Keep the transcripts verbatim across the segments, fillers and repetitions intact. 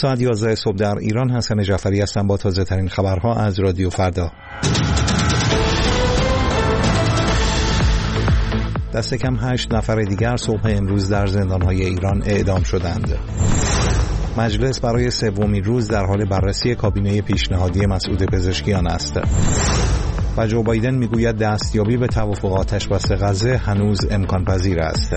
ساعت یازده صبح در ایران. حسن جعفری هستم با تازه ترین خبرها از رادیو فردا. دست کم هشت نفر دیگر صبح امروز در زندانهای ایران اعدام شدند. مجلس برای سومین روز در حال بررسی کابینه پیشنهادی مسعود پزشکیان است. و جو بایدن میگوید دستیابی به توافق آتش‌بس غزه هنوز امکان پذیر است.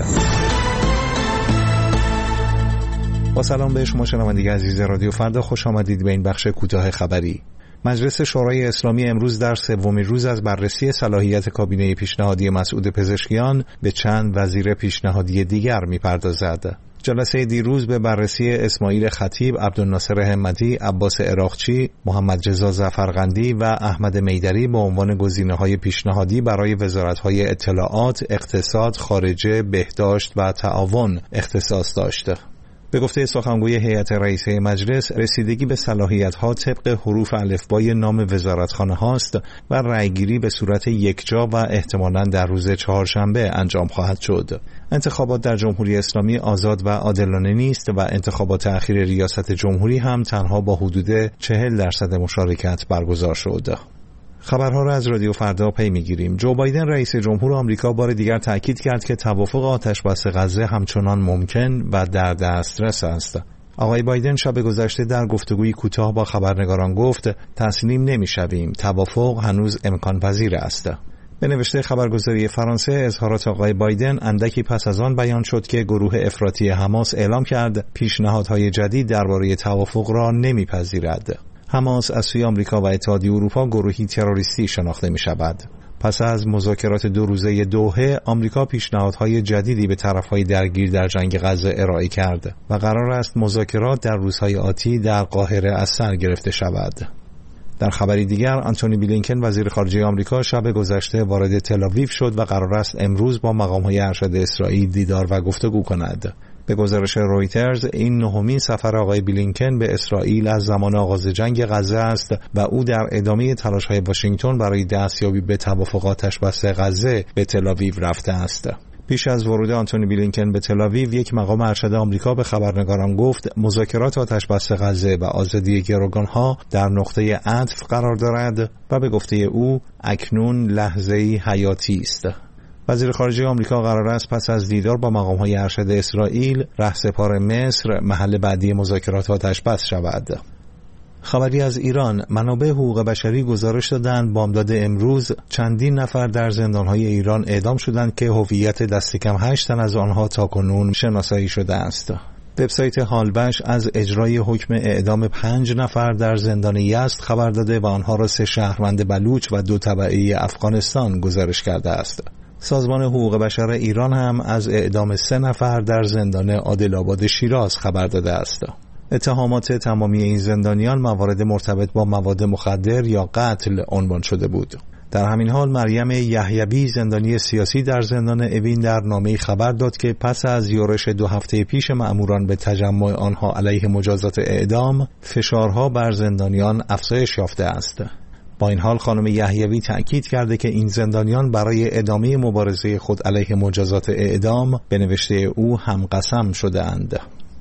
با سلام به شما شنوندگان عزیز رادیو فردا، خوش آمدید به این بخش کوتاه خبری. مجلس شورای اسلامی امروز در سومین روز از بررسی صلاحیت کابینه پیشنهادی مسعود پزشکیان به چند وزیر پیشنهادی دیگر می‌پردازد. جلسه دیروز به بررسی اسماعیل خطیب، عبدالناصر همتی، عباس عراقچی، محمد رضا ظفرقندی و احمد میدری با عنوان گزینه‌های پیشنهادی برای وزارت‌های اطلاعات، اقتصاد، خارجه، بهداشت و تعاون اختصاص داشت. به گفته سخنگوی هیئت رئیسه مجلس، رسیدگی به صلاحیت‌ها طبق حروف الفبای نام وزارتخانه هاست و رأیگیری به صورت یکجا و احتمالاً در روز چهارشنبه انجام خواهد شد. انتخابات در جمهوری اسلامی آزاد و عادلانه نیست و انتخابات اخیر ریاست جمهوری هم تنها با حدود چهل درصد مشارکت برگزار شد. خبرها را از رادیو فردا پی می‌گیریم. جو بایدن رئیس جمهور آمریکا بار دیگر تاکید کرد که توافق آتش‌بس غزه همچنان ممکن و در دسترس است. آقای بایدن شب گذشته در گفتگوی کوتاه با خبرنگاران گفت تسلیم نمی‌شویم، توافق هنوز امکان پذیر است. به نوشته خبرگزاری فرانسه، اظهارات آقای بایدن اندکی پس از آن بیان شد که گروه افراطی حماس اعلام کرد پیشنهادهای جدید درباره توافق را نمی‌پذیرد. حماس از سوی آمریکا و اتحادیه اروپا گروهی تروریستی شناخته می شود. پس از مذاکرات دو روزه دوحه، آمریکا پیشنهادهای جدیدی به طرفهای درگیر در جنگ غزه ارائه کرد و قرار است مذاکرات در روزهای آتی در قاهره از سر گرفته شود. در خبری دیگر، آنتونی بلینکن وزیر خارجه آمریکا شب گذشته وارد تل‌آویو شد و قرار است امروز با مقام‌های ارشد اسرائیل دیدار و گفتگو کند. به گزارش رویترز، این نهمین سفر آقای بلینکن به اسرائیل از زمان آغاز جنگ غزه است و او در ادامه تلاش‌های واشنگتن برای دستیابی به توافق آتش‌بس غزه به تل‌آویو رفته است. پیش از ورود آنتونی بلینکن به تل‌آویو، یک مقام ارشد آمریکا به خبرنگاران گفت مذاکرات آتش‌بس غزه و آزادی گروگان‌ها در نقطه عطف قرار دارد و به گفته او اکنون لحظه‌ای حیاتی است. وزیر خارجه آمریکا قرار است پس از دیدار با مقام‌های ارشد اسرائیل، رهسپار مصر محل بعدی مذاکرات آتش‌بس شود. خبری از ایران، منابع حقوق بشری گزارش دادند بامداد امروز چندین نفر در زندان‌های ایران اعدام شدند که هویت دست کم هشت تن از آنها تاکنون شناسایی شده است. وبسایت حالبش از اجرای حکم اعدام پنج نفر در زندان یزد خبر داده و آنها را سه شهروند بلوچ و دو تبعه افغانستان گزارش کرده است. سازمان حقوق بشر ایران هم از اعدام سه نفر در زندان عادل‌آباد شیراز خبر داده است. اتهامات تمامی این زندانیان موارد مرتبط با مواد مخدر یا قتل عنوان شده بود. در همین حال مریم یحیوی، زندانی سیاسی در زندان اوین، در نامه‌ای خبر داد که پس از یورش دو هفته پیش مأموران به تجمع آنها علیه مجازات اعدام، فشارها بر زندانیان افزایش یافته است. با این حال خانم یحیوی تأکید کرده که این زندانیان برای ادامه مبارزه خود علیه مجازات اعدام به نوشته او هم قسم شده اند.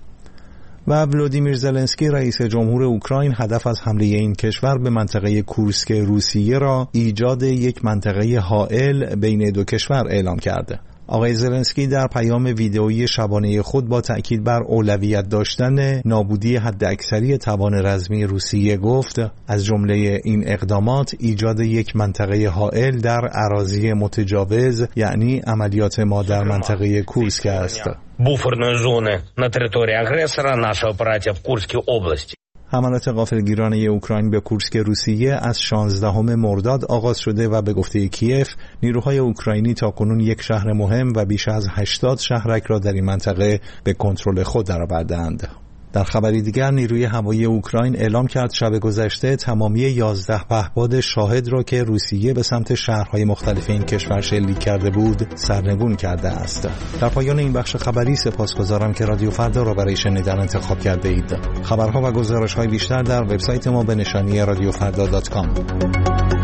و ولودیمیر زلنسکی رئیس جمهور اوکراین هدف از حمله این کشور به منطقه کورسک روسیه را ایجاد یک منطقه حائل بین دو کشور اعلام کرده. آقای زلنسکی در پیام ویدئویی شبانه خود با تأکید بر اولویت داشتن نابودی حداکثری توان رزمی روسیه گفت از جمله این اقدامات ایجاد یک منطقه حائل در اراضی متجاوز، یعنی عملیات ما در منطقه کورسک است. буферної зони на території агресора, наша операція в Курській області. حملات غافلگیرانه اوکراین به کورسک روسیه از شانزدهم مرداد آغاز شده و به گفته کیف نیروهای اوکراینی تاکنون یک شهر مهم و بیش از هشتاد شهرک را در این منطقه به کنترل خود درآورده‌اند. در خبری دیگر، نیروی هوایی اوکراین اعلام کرد شب گذشته تمامی یازده پهپاد شاهد را که روسیه به سمت شهرهای مختلف این کشور شلیک کرده بود سرنگون کرده است. در پایان این بخش خبری سپاسگزارم که رادیو فردا را برای شنیدن انتخاب کرده اید. خبرها و گزارش‌های بیشتر در وبسایت ما به نشانی رادیو فردا دات کام.